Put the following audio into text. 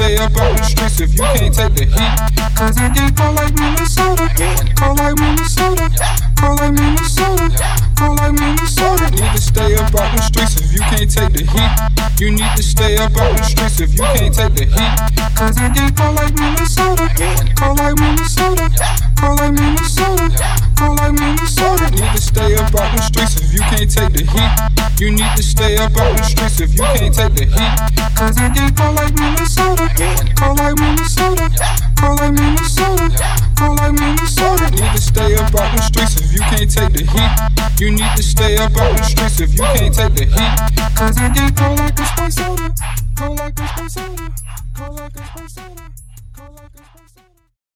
stay up out the streets if you can't take the heat. Cause I get cold like Minnesota, cold like Minnesota, cold like Minnesota, cold like Minnesota. Need to stay up out the streets if you can't take the heat. You need to stay up out the streets if you can't take the heat. Cause I get cold like Minnesota, cold like Minnesota, cold like Minnesota, cold like Minnesota. Need to stay up out the streets if you can't take the heat. You need to stay up out the streets if you can't take the heat. Cause I get cold like Minnesota, cold like Minnesota, cold like Minnesota, cold like Minnesota. Need to stay up out the streets if you can't take the heat. You need to stay up out the streets if you can't take the heat. Cause I get cold like a spice soda, cold like a spice soda, cold like a spice soda, cold like a spice soda.